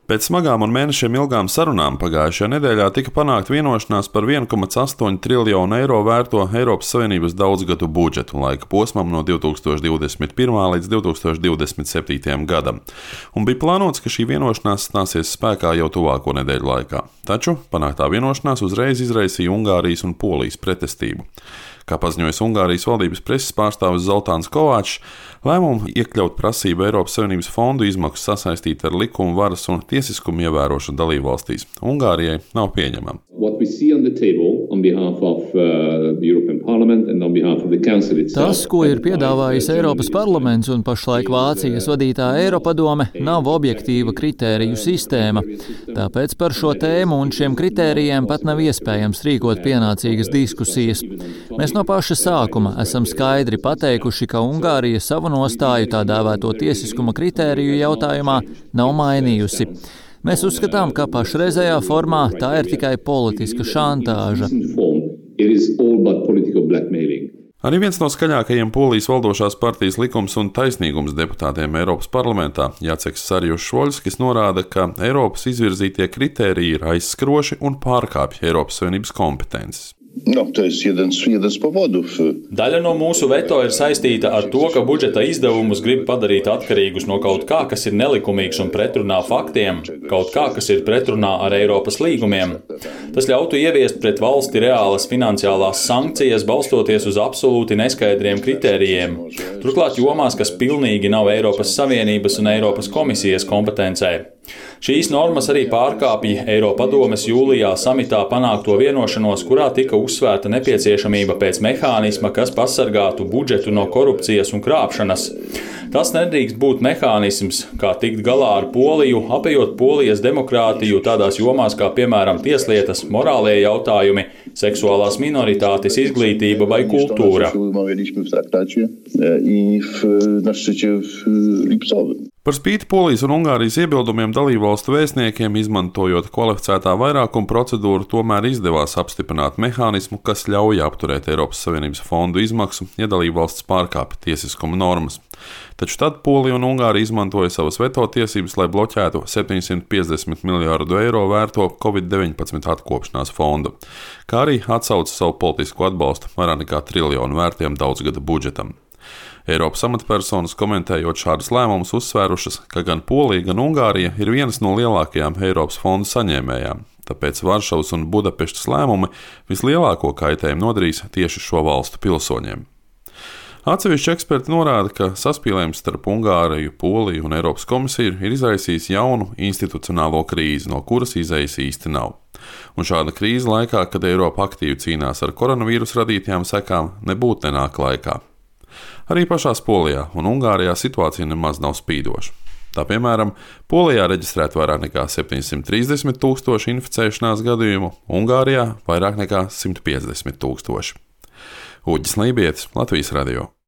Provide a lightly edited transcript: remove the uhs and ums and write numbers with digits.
Pēc smagām un mēnešiem ilgām sarunām pagājušajā nedēļā tika panākta vienošanās par 1,8 triljonu eiro vērto Eiropas Savienības daudzgadu budžetu laika posmam no 2021. līdz 2027. gadam. Un bija plānots, ka šī vienošanās stāsies spēkā jau tuvāko nedēļu laikā. Taču panāktā vienošanās uzreiz izraisīja Ungārijas un Polijas pretestību. Kā paziņoja Ungārijas valdības preses pārstāvis Zoltāns Kovāčs, lēmumu iekļaut prasību Eiropas Savienības fondu izmaksu sasaistīt ar likumu varas un tiesiskumu ievērošanu dalībvalstīs Ungārijai nav pieņemama. Tas, ko ir piedāvājis Eiropas parlaments un pašlaik Vācijas vadītā Eiropadome, nav objektīva kritēriju sistēma. Tāpēc par šo tēmu un šiem kritērijiem pat nav iespējams rīkot pienācīgas diskusijas. Mēs no paša sākuma esam skaidri pateikuši, ka Ungārija savu nostāju tā dēvēto tiesiskuma kritēriju jautājumā nav mainījusi. Mēs uzskatām, ka pašreizējā formā tā ir tikai politiska šantāža. Arī viens no skaļākajiem Polijas valdošās partijas Likums un taisnīgums deputātiem Eiropas parlamentā, Jaceks Sarjuš-Voļskis, norāda, ka Eiropas izvirzītie kritēriji ir aizskroši un pārkāpj Eiropas Savienības kompetences. Daļa no mūsu veto ir saistīta ar to, ka budžeta izdevumus grib padarīt atkarīgus no kaut kā, kas ir nelikumīgs un pretrunā faktiem, kaut kā, kas ir pretrunā ar Eiropas līgumiem. Tas ļautu ieviest pret valsti reālas finansiālās sankcijas, balstoties uz absolūti neskaidriem kritērijiem. Turklāt jomās, kas pilnīgi nav Eiropas Savienības un Eiropas komisijas kompetencē. Šīs normas arī pārkāpja Eiropadomes jūlijā samitā panākto vienošanos, kurā tika uzsvērta nepieciešamība pēc mehānisma, kas pasargātu budžetu no korupcijas un krāpšanas. Tas nedrīkst būt mehānisms, kā tikt galā ar Poliju, apējot Polijas demokrātiju tādās jomās kā, piemēram, tieslietas, morālie jautājumi, seksuālās minoritātes, izglītība vai kultūra. Par spīti Polijas un Ungārijas iebildumiem dalībvalstu vēstniekiem, izmantojot kvalificētā vairākuma procedūru, tomēr izdevās apstiprināt mehānismu, kas ļauj apturēt Eiropas Savienības fondu izmaksu, ja dalībvalsts pārkāpj tiesiskuma normas. Taču tad Polija un Ungārija izmantoja savas veto tiesības, lai bloķētu 750 miljārdu eiro vērto Covid-19 atkopšanās fondu, kā arī atsauca savu politisko atbalstu vairāk nekā triljonu vērtiem daudzgada budžetam. Eiropas amatpersonas komentējot šādus lēmumus uzsvērušas, ka gan Polija, gan Ungārija ir vienas no lielākajām Eiropas fondu saņēmējām, tāpēc Varšavas un Budapeštas lēmumi vislielāko kaitējumu nodarīs tieši šo valstu pilsoņiem. Atsevišķi eksperti norāda, ka saspīlējums starp Ungāriju, Poliju un Eiropas komisiju ir izraisījis jaunu institucionālo krīzi, no kuras izejas īsti nav. Un šāda krīze laikā, kad Eiropa aktīvi cīnās ar koronavīrusu radītajām sekām, nebūtu nenāk laikā. Arī pašās Polijā un Ungārijā situācija nemaz nav spīdoša. Tā piemēram, Polijā reģistrēta vairāk nekā 730 000 inficēšanās gadījumu, Ungārijā vairāk nekā 150 000. Uģis Lībietis, Latvijas radio.